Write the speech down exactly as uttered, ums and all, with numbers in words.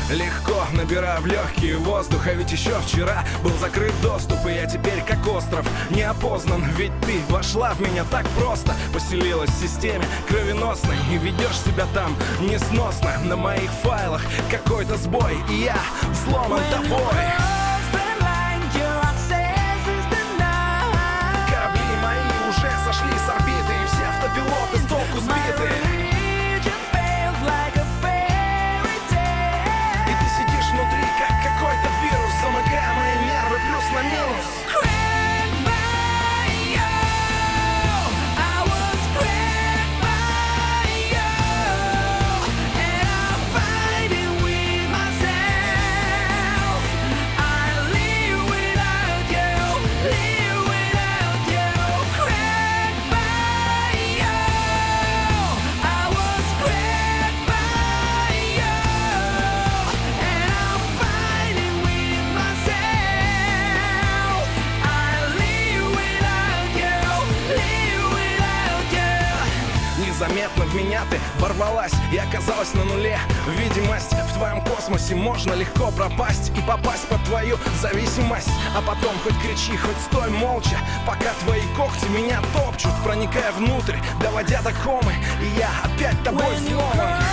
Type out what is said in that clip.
Легко набираю в легкие воздуха, ведь еще вчера был закрыт доступ, и я теперь как остров не опознан. Ведь ты вошла в меня так просто, поселилась в системе кровеносной, и ведешь себя там несносно. На моих файлах какой-то сбой, и я взломан тобой. Корабли мои уже сошли с орбиты, и все автопилоты с толку сбиты. Незаметно в меня ты ворвалась и оказалась на нуле. Видимость в твоем космосе, можно легко пропасть и попасть под твою зависимость. А потом хоть кричи, хоть стой молча, пока твои когти меня топчут, проникая внутрь, доводя до комы, и я опять тобой взломан.